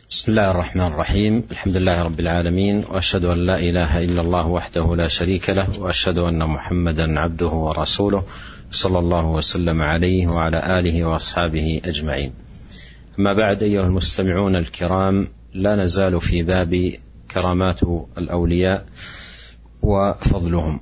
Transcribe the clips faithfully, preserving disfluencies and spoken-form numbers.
بسم الله الرحمن الرحيم. الحمد لله رب العالمين، وأشهد أن لا إله إلا الله وحده لا شريك له، وأشهد أن محمدا عبده ورسوله صلى الله وسلم عليه وعلى آله وأصحابه أجمعين. أما بعد، أيها المستمعون الكرام، لا نزال في باب كرامات الأولياء وفضلهم.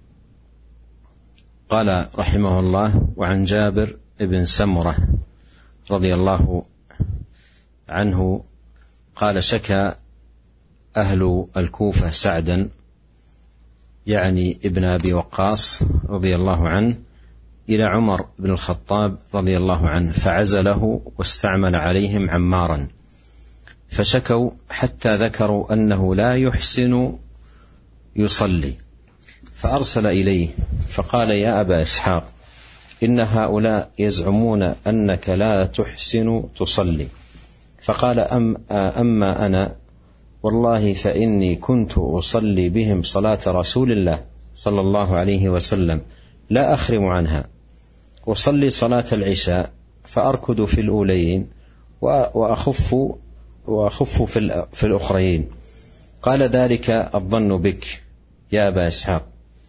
قال رحمه الله: وعن جابر بن سمرة رضي الله عنه قال: شكى أهل الكوفة سعدا، يعني ابن أبي وقاص رضي الله عنه، إلى عمر بن الخطاب رضي الله عنه، فعزله واستعمل عليهم عمارا، فشكوا حتى ذكروا أنه لا يحسن يصلي، فأرسل إليه فقال: يا أبا إسحاق، إن هؤلاء يزعمون أنك لا تحسن تصلي. فقال: أم أما أنا والله فإني كنت أصلي بهم صلاة رسول الله صلى الله عليه وسلم لا أخرم عنها، أصلي صلاة العشاء فأركض في الأولين وأخف وأخف في الأخرين. قال: ذلك الظن بك يا أبا إسحاق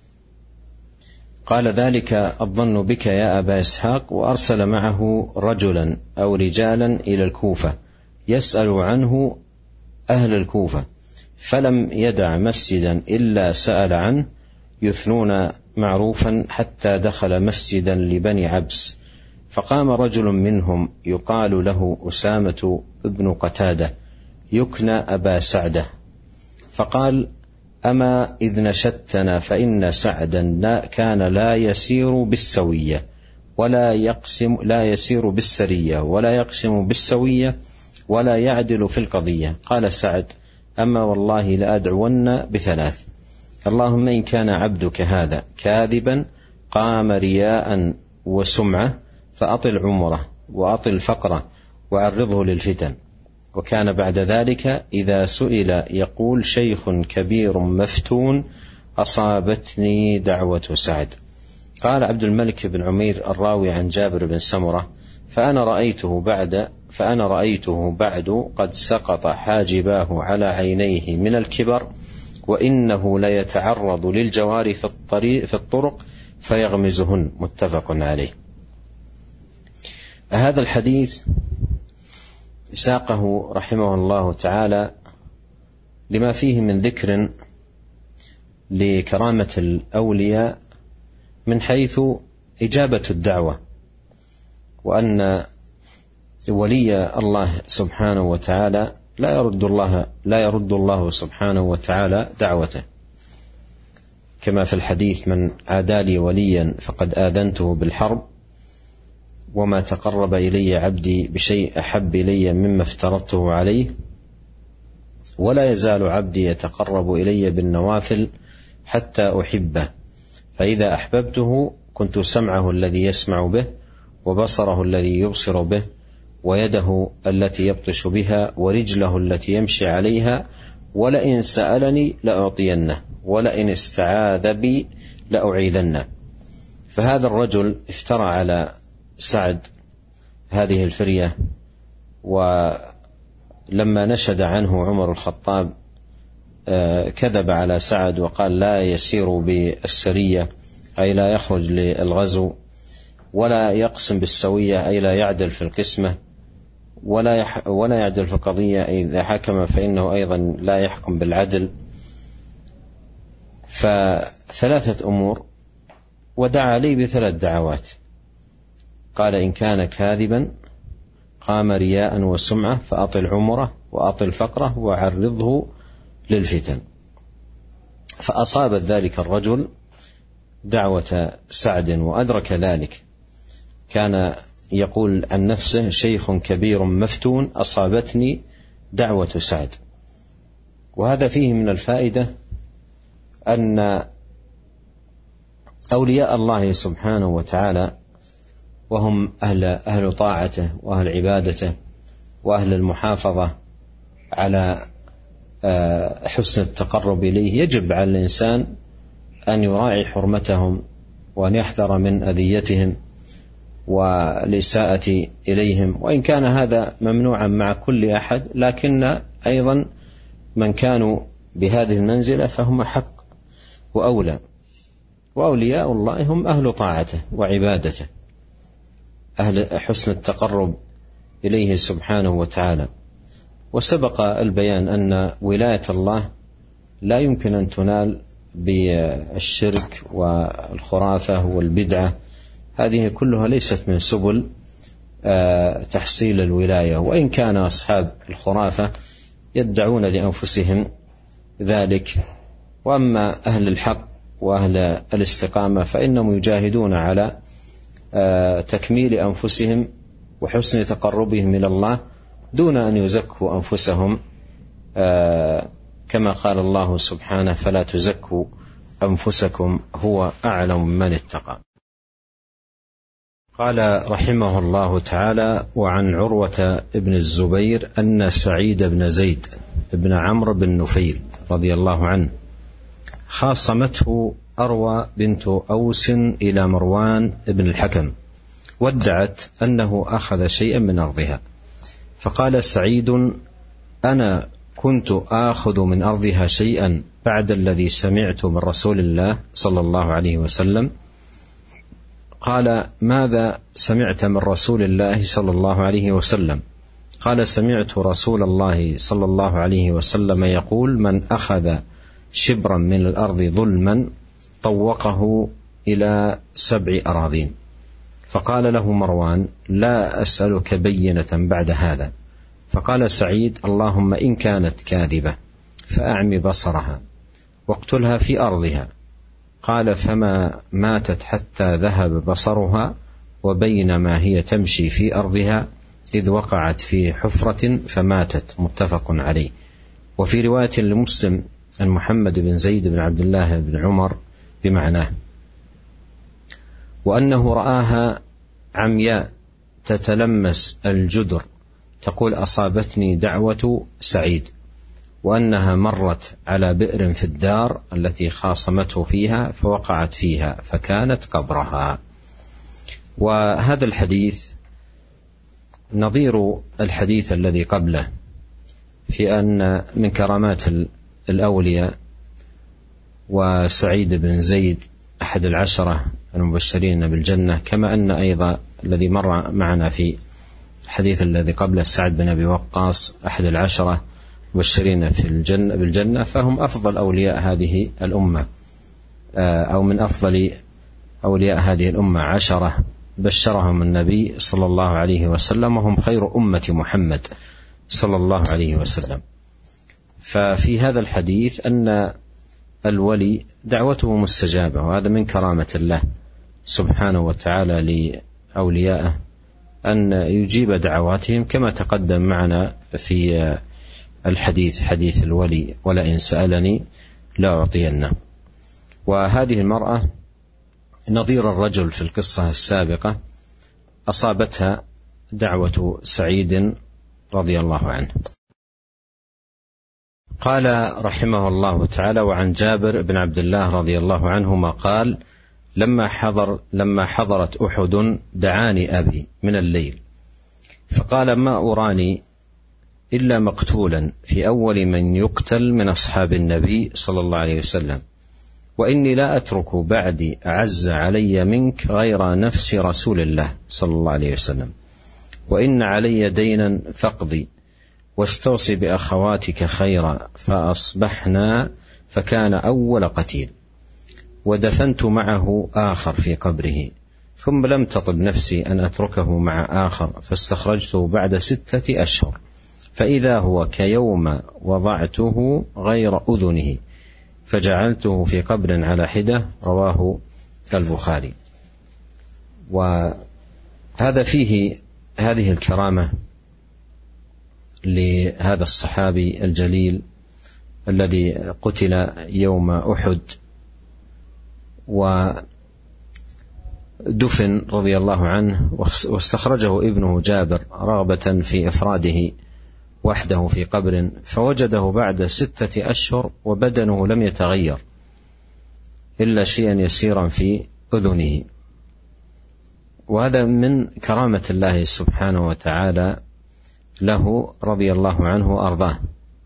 قال ذلك الظن بك يا أبا إسحاق وأرسل معه رجلا أو رجالا إلى الكوفة يسأل عنه أهل الكوفة، فلم يدع مسجدا إلا سأل عنه، يثنون معروفا حتى دخل مسجدا لبني عبس، فقام رجل منهم يقال له أسامة بن قتادة يكنى أبا سعدة، فقال: أما إذ نشدتنا فإن سعدا كان لا يسير بالسوية ولا يقسم لا يسير بالسرية ولا يقسم بالسوية ولا يعدل في القضية. قال سعد: أما والله لأدعون بثلاث: اللهم إن كان عبدك هذا كاذبا قام رياء وسمعة فأطل عمره وأطل فقره وعرضه للفتن. وكان بعد ذلك إذا سئل يقول: شيخ كبير مفتون أصابتني دعوة سعد. قال عبد الملك بن عمير الراوي عن جابر بن سمرة: فأنا رأيته بعد فأنا رأيته بعد قد سقط حاجباه على عينيه من الكبر، وإنه ليتعرض للجوار في الطريق في الطرق فيغمزهن. متفق عليه. هذا الحديث ساقه رحمه الله تعالى لما فيه من ذكر لكرامة الأولياء من حيث إجابة الدعوة، وأن ولي الله سبحانه وتعالى لا يرد الله لا يرد الله سبحانه وتعالى دعوته، كما في الحديث: من عادى لي وليا فقد آذنته بالحرب، وما تقرب إلي عبدي بشيء أحب إلي مما افترضته عليه، ولا يزال عبدي يتقرب إلي بالنوافل حتى أحبه، فإذا أحببته كنت سمعه الذي يسمع به، وبصره الذي يبصر به، ويده التي يبطش بها، ورجله التي يمشي عليها، ولئن سألني لأعطينه، ولئن استعاذ بي لأعيذنه. فهذا الرجل افترى على سعد هذه الفرية، ولما نشد عنه عمر الخطاب كذب على سعد وقال: لا يسير بالسرية، أي لا يخرج للغزو، ولا يقسم بالسوية، أي لا يعدل في القسمة، ولا يح ولا يعدل في القضية، أي إذا حكم فإنه أيضا لا يحكم بالعدل. فثلاثة أمور، ودعا لي بثلاث دعوات. قال: إن كان كاذبا قام رياء وسمعة فأطل عمره وأطل فقره وعرضه للفتن. فأصابت ذلك الرجل دعوة سعد وأدرك ذلك. كان يقول عن نفسه: شيخ كبير مفتون أصابتني دعوة سعد. وهذا فيه من الفائدة أن أولياء الله سبحانه وتعالى، وهم أهل, أهل طاعته وأهل عبادته وأهل المحافظة على حسن التقرب إليه، يجب على الإنسان أن يراعي حرمتهم وأن يحذر من أذيتهم والإساءة إليهم، وإن كان هذا ممنوعا مع كل أحد، لكن أيضا من كانوا بهذه المنزلة فهم حق وأولى. وأولياء الله هم أهل طاعته وعبادته، أهل حسن التقرب إليه سبحانه وتعالى. وسبق البيان أن ولاية الله لا يمكن أن تنال بالشرك والخرافة والبدعة، هذه كلها ليست من سبل تحصيل الولاية، وإن كان أصحاب الخرافة يدعون لأنفسهم ذلك. وأما أهل الحق وأهل الاستقامة فإنهم يجاهدون على تكميل أنفسهم وحسن تقربهم إلى الله دون أن يزكوا أنفسهم، كما قال الله سبحانه: فلا تزكوا أنفسكم هو أعلم من اتقى. قال رحمه الله تعالى: وعن عروة بن الزبير أن سعيد بن زيد بن عمرو بن نفيل رضي الله عنه خاصمته أروى بنت أوس إلى مروان بن الحكم، وادعت أنه أخذ شيئا من أرضها، فقال سعيد: أنا كنت آخذ من أرضها شيئا بعد الذي سمعت من رسول الله صلى الله عليه وسلم. قال: ماذا سمعت من رسول الله صلى الله عليه وسلم؟ قال: سمعت رسول الله صلى الله عليه وسلم يقول: من أخذ شبرا من الأرض ظلما طوقه إلى سبع أراضين. فقال له مروان: لا أسألك بينة بعد هذا. فقال سعيد: اللهم إن كانت كاذبة فأعمي بصرها واقتلها في أرضها. قال: فما ماتت حتى ذهب بصرها، وبينما هي تمشي في أرضها إذ وقعت في حفرة فماتت. متفق عليه. وفي رواية لمسلم عن محمد بن زيد بن عبد الله بن عمر بمعناه، وأنه رآها عمياء تتلمس الجدر تقول: أصابتني دعوة سعيد، وأنها مرت على بئر في الدار التي خاصمته فيها فوقعت فيها فكانت قبرها. وهذا الحديث نظير الحديث الذي قبله في أن من كرامات الأولياء وسعيد بن زيد أحد العشرة المبشرين بالجنة، كما أن أيضا الذي مر معنا في الحديث الذي قبله سعد بن أبي وقاص أحد العشرة مبشرين في الجنة بالجنة، فهم أفضل أولياء هذه الأمة، أو من أفضل أولياء هذه الأمة، عشرة بشرهم النبي صلى الله عليه وسلم، وهم خير أمة محمد صلى الله عليه وسلم. ففي هذا الحديث أن الولي دعوته مستجابة، وهذا من كرامة الله سبحانه وتعالى لأوليائه أن يجيب دعواتهم، كما تقدم معنا في الحديث حديث الولي: ولئن سألني لا أعطينه. وهذه المرأة نظير الرجل في القصة السابقة أصابتها دعوة سعيد رضي الله عنه. قال رحمه الله تعالى: وعن جابر بن عبد الله رضي الله عنهما قال: لما حضر لما حضرت أحد دعاني أبي من الليل، فقال: ما أراني إلا مقتولا في أول من يقتل من أصحاب النبي صلى الله عليه وسلم، وإني لا أترك بعدي أعز علي منك غير نفس رسول الله صلى الله عليه وسلم، وإن علي دينا فاقضي، واستوصي بأخواتك خيرا. فأصبحنا فكان أول قتيل، ودفنت معه آخر في قبره، ثم لم تطب نفسي أن أتركه مع آخر، فاستخرجته بعد ستة أشهر فإذا هو كيوم وضعته غير أذنه، فجعلته في قبر على حدة. رواه البخاري. وهذا فيه هذه الكرامة لهذا الصحابي الجليل الذي قتل يوم أحد ودفن رضي الله عنه، واستخرجه ابنه جابر رغبة في إفراده وحده في قبر، فوجده بعد ستة أشهر وبدنه لم يتغير إلا شيئا يسيرا في أذنه. وهذا من كرامة الله سبحانه وتعالى له رضي الله عنه وأرضاه.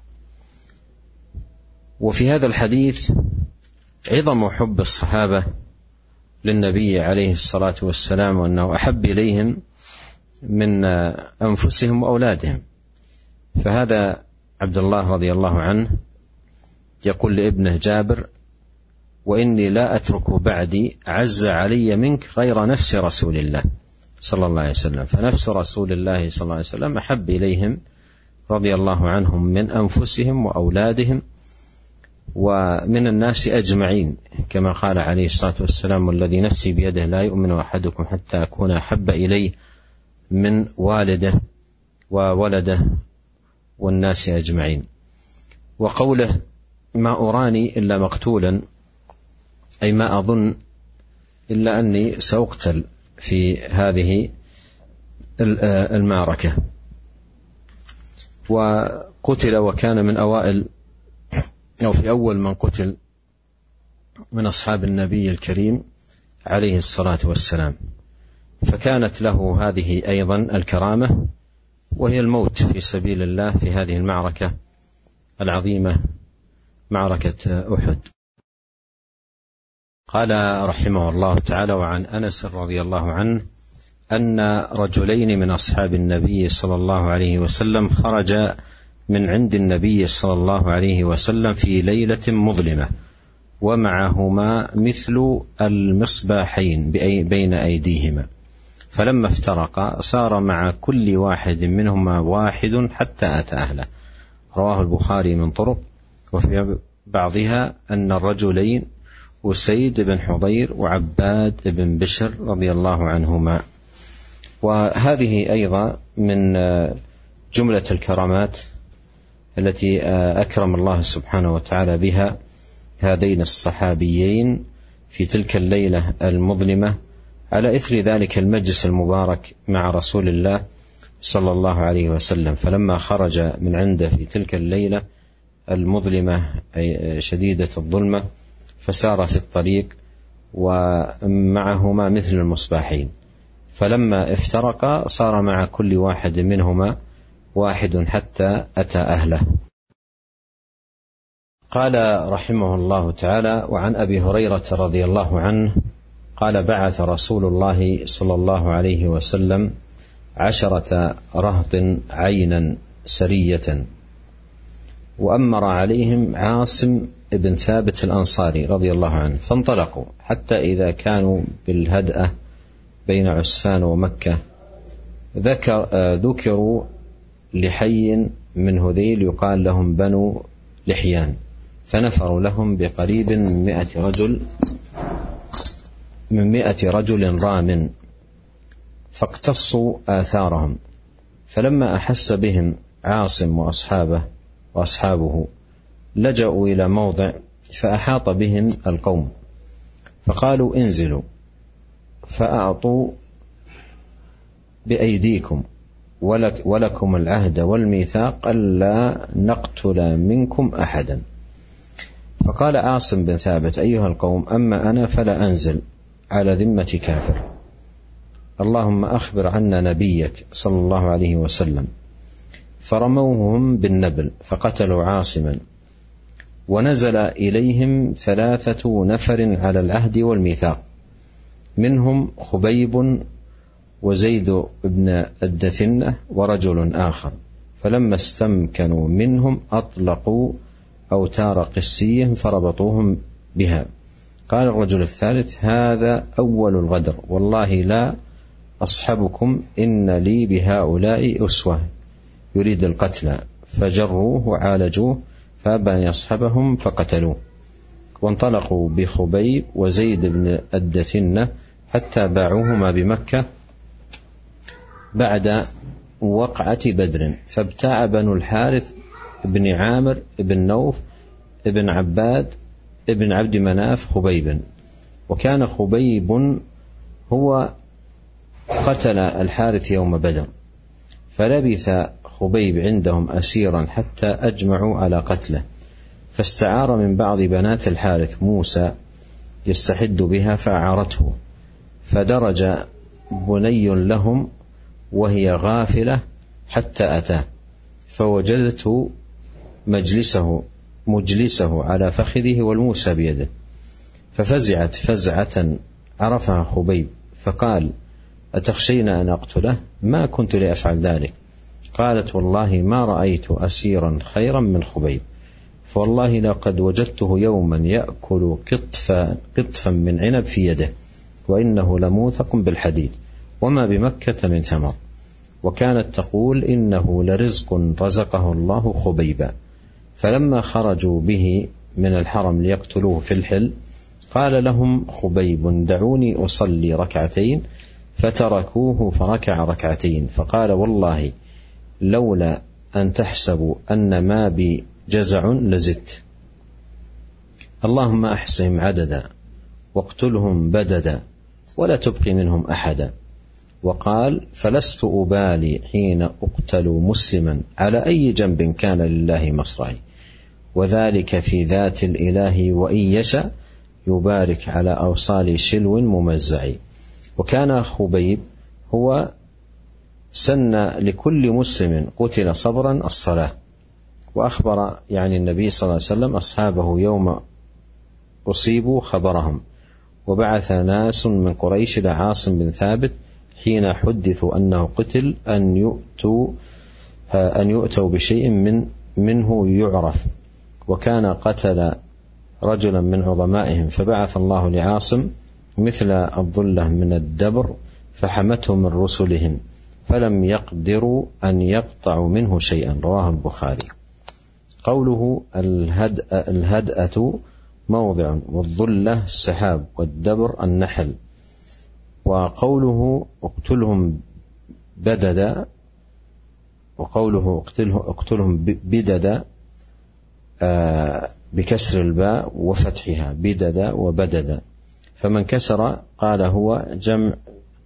وفي هذا الحديث عظم حب الصحابة للنبي عليه الصلاة والسلام، وأنه أحب إليهم من أنفسهم وأولادهم. فهذا عبد الله رضي الله عنه يقول لابنه جابر: وإني لا أترك بعدي أعز علي منك غير نفس رسول الله صلى الله عليه وسلم. فنفس رسول الله صلى الله عليه وسلم أحب إليهم رضي الله عنهم من أنفسهم وأولادهم ومن الناس أجمعين، كما قال عليه الصلاة والسلام: والذي نفسي بيده لا يؤمن أحدكم حتى أكون أحب إليه من والده وولده والناس أجمعين. وقوله: ما أراني إلا مقتولا، أي ما أظن إلا أني سأقتل في هذه المعركة. وقتل وكان من أوائل أو في أول من قتل من أصحاب النبي الكريم عليه الصلاة والسلام، فكانت له هذه أيضا الكرامة، وهي الموت في سبيل الله في هذه المعركة العظيمة، معركة أحد. قال رحمه الله تعالى: وعن أنس رضي الله عنه أن رجلين من أصحاب النبي صلى الله عليه وسلم خرجا من عند النبي صلى الله عليه وسلم في ليلة مظلمة، ومعهما مثل المصباحين بين أيديهما، فلما افترقا صار مع كل واحد منهما واحد حتى أتى أهله. رواه البخاري من طرق، وفي بعضها أن الرجلين أسيد بن حضير وعباد بن بشر رضي الله عنهما. وهذه أيضا من جملة الكرامات التي أكرم الله سبحانه وتعالى بها هذين الصحابيين في تلك الليلة المظلمة، على إثر ذلك المجلس المبارك مع رسول الله صلى الله عليه وسلم. فلما خرج من عنده في تلك الليلة المظلمة أي شديدة الظلمة، فسار في الطريق ومعهما مثل المصباحين، فلما افترقا صار مع كل واحد منهما واحد حتى أتى أهله. قال رحمه الله تعالى: وعن أبي هريرة رضي الله عنه قال: بعث رسول الله صلى الله عليه وسلم عشرة رهط عينا سرية، وأمر عليهم عاصم بن ثابت الأنصاري رضي الله عنه، فانطلقوا حتى إذا كانوا بالهدأة بين عسفان ومكة ذكر ذكروا لحي من هذيل يقال لهم بنو لحيان، فنفروا لهم بقريب من مئة رجل من مئة رجل رام، فاقتصوا آثارهم. فلما أحس بهم عاصم وأصحابه وأصحابه لجأوا إلى موضع فأحاط بهم القوم، فقالوا: انزلوا فأعطوا بأيديكم، ولك ولكم العهد والميثاق ألا نقتل منكم أحدا. فقال عاصم بن ثابت: أيها القوم، أما أنا فلا أنزل على ذمة كافر، اللهم أخبر عنا نبيك صلى الله عليه وسلم. فرموهم بالنبل فقتلوا عاصما، ونزل إليهم ثلاثة نفر على العهد والميثاق، منهم خبيب وزيد بن الدثنة ورجل آخر، فلما استمكنوا منهم أطلقوا أوتار قسيهم فربطوهم بها. قال الرجل الثالث: هذا أول الغدر، والله لا أصحبكم، إن لي بهؤلاء أسوة، يريد القتل. فجروه وعالجوه فأبى أن يصحبهم فقتلوه، وانطلقوا بخبيب وزيد بن الدثنة حتى باعوهما بمكة بعد وقعة بدر. فابتاع بنو الحارث بن عامر بن نوف بن عباد بن عبد مناف خبيبا، وكان خبيب هو قتل الحارث يوم بدر، فلبث خبيب عندهم أسيرا حتى أجمعوا على قتله، فاستعار من بعض بنات الحارث موسى يستحد بها فأعارته، فدرج بني لهم وهي غافلة حتى أتاه، فوجدته مجلسه مجلسه على فخذه والموسى بيده، ففزعت فزعة عرفها خبيب، فقال: أتخشين أن أقتله؟ ما كنت لأفعل ذلك. قالت: والله ما رأيت أسيرا خيرا من خبيب، فوالله لقد وجدته يوما يأكل قطفا, قطفا من عنب في يده، وإنه لموثق بالحديد، وما بمكة من ثمر. وكانت تقول: إنه لرزق رزقه الله خبيبا. فلما خرجوا به من الحرم ليقتلوه في الحل، قال لهم خبيب: دعوني أصلي ركعتين، فتركوه فركع ركعتين، فقال: والله لولا أن تحسبوا أن ما بي جزع لزدت، اللهم أحصهم عددا واقتلهم بددا ولا تبقي منهم أحدا. وقال: فلست أبالي حين أقتل مسلما على أي جنب كان لله مصرعي، وذلك في ذات الإله، وإن يشأ يبارك على أوصال شلو ممزعي. وكان خبيب هو سن لكل مسلم قتل صبرا الصلاة. وأخبر يعني النبي صلى الله عليه وسلم أصحابه يوم أصيبوا خبرهم، وبعث ناس من قريش إلى عاصم بن ثابت حين حدثوا أنه قتل أن يؤتوا أن يؤتوا بشيء من منه يعرف، وكان قتل رجلا من عظمائهم، فبعث الله لعاصم مثل الظلة من الدبر فحمته من رسلهم، فلم يقدروا أن يقطعوا منه شيئا. رواه البخاري. قوله الهدأ الهدأة موضع، والظلة السحاب، والدبر النحل. وقوله اقتلهم بددا، وقوله اقتلهم بددا بكسر الباء وفتحها، بددا وبددا. فمن كسر قال هو جمع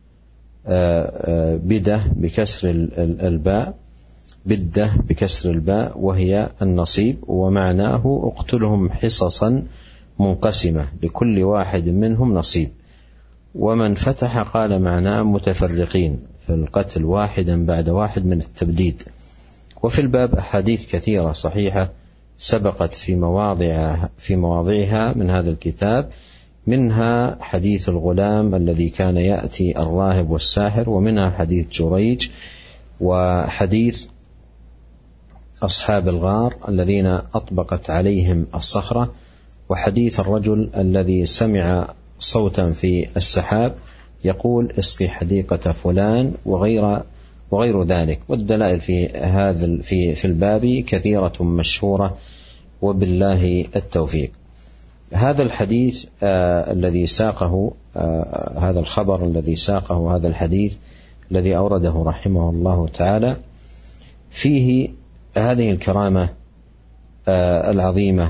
بدة بكسر الباء، بدة بكسر الباء، وهي النصيب، ومعناه اقتلهم حصصا منقسمة لكل واحد منهم نصيب. ومن فتح قال معناه متفرقين، فالقتل واحدا بعد واحد من التبديد. وفي الباب أحاديث كثيرة صحيحة سبقت في مواضع في مواضعها من هذا الكتاب، منها حديث الغلام الذي كان يأتي الراهب والساحر، ومنها حديث جريج، وحديث أصحاب الغار الذين أطبقت عليهم الصخرة، وحديث الرجل الذي سمع صوتا في السحاب يقول: اسقي حديقة فلان، وغير وغير ذلك. والدلائل في هذا في في الباب كثيرة مشهورة، وبالله التوفيق. هذا الحديث آه الذي ساقه آه هذا الخبر الذي ساقه هذا الحديث الذي أورده رحمه الله تعالى فيه هذه الكرامة آه العظيمة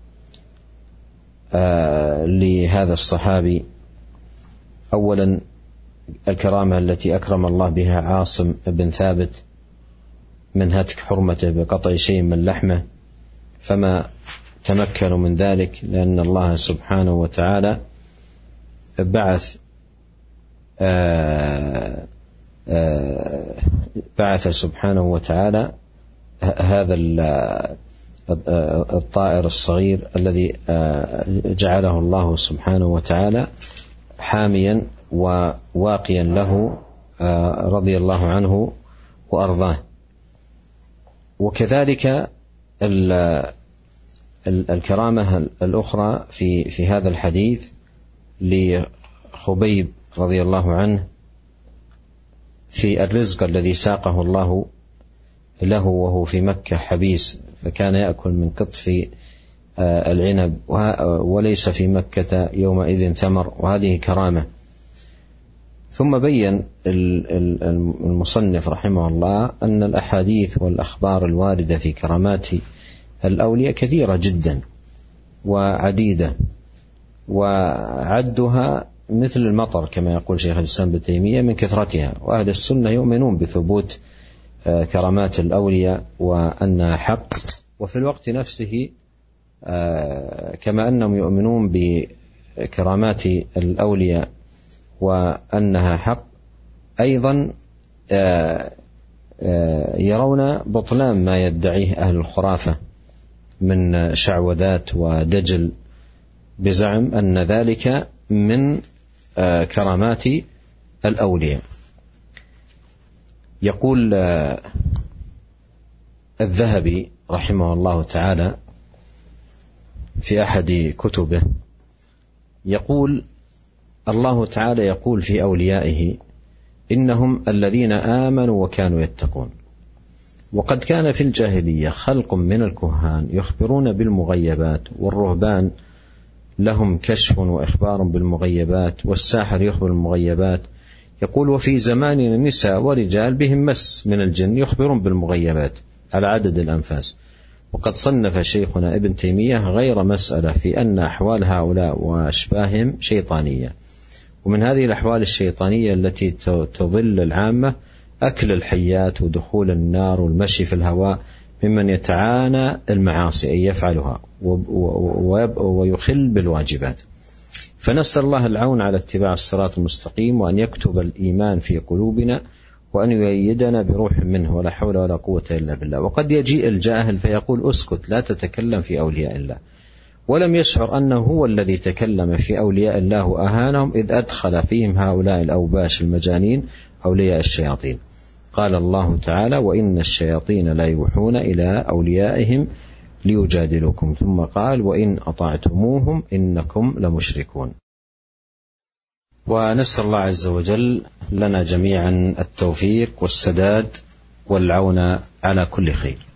آه لهذا الصحابي. أولا الكرامة التي أكرم الله بها عاصم بن ثابت من هتك حرمته بقطع شيء من لحمه، فما تمكنوا من ذلك لأن الله سبحانه وتعالى بعث آآ آآ بعث سبحانه وتعالى هذا الطائر الصغير الذي جعله الله سبحانه وتعالى حاميا وواقيا له رضي الله عنه وأرضاه. وكذلك الكرامة الأخرى في في هذا الحديث لخبيب رضي الله عنه في الرزق الذي ساقه الله له وهو في مكة حبيس، فكان يأكل من قطف العنب وليس في مكة يومئذ ثمر، وهذه كرامة. ثم بين المصنف رحمه الله أن الأحاديث والأخبار الواردة في كرامات الأولياء كثيرة جدا وعديدة، وعدها مثل المطر كما يقول شيخ الإسلام ابن تيمية من كثرتها. وأهل السنة يؤمنون بثبوت كرامات الأولياء وأنها حق، وفي الوقت نفسه كما أنهم يؤمنون بكرامات الأولياء وأنها حق، أيضا يرون بطلان ما يدعيه أهل الخرافة من شعوذات ودجل، بزعم أن ذلك من كرامات الأولياء. يقول الذهبي رحمه الله تعالى في أحد كتبه، يقول: الله تعالى يقول في أوليائه: إنهم الذين آمنوا وكانوا يتقون. وقد كان في الجاهلية خلق من الكهان يخبرون بالمغيبات، والرهبان لهم كشف وإخبار بالمغيبات، والساحر يخبر بالمغيبات. يقول: وفي زماننا نساء ورجال بهم مس من الجن يخبرون بالمغيبات على عدد الأنفاس. وقد صنف شيخنا ابن تيمية غير مسألة في أن أحوال هؤلاء وأشباههم شيطانية. ومن هذه الأحوال الشيطانية التي تضل العامة أكل الحيات ودخول النار والمشي في الهواء ممن يتعانى المعاصي أن يفعلها ويخل بالواجبات. فنسأل الله العون على اتباع الصراط المستقيم، وأن يكتب الإيمان في قلوبنا، وأن يؤيدنا بروح منه، ولا حول ولا قوة إلا بالله. وقد يجيء الجاهل فيقول: اسكت، لا تتكلم في أولياء الله، ولم يشعر أنه هو الذي تكلم في أولياء الله وأهانهم، إذ أدخل فيهم هؤلاء الأوباش المجانين أولياء الشياطين. قال الله تعالى: وإن الشياطين لا يوحون إلى أوليائهم ليجادلوكم. ثم قال: وإن أطعتموهم إنكم لمشركون. ونسأل الله عز وجل لنا جميعا التوفيق والسداد والعون على كل خير.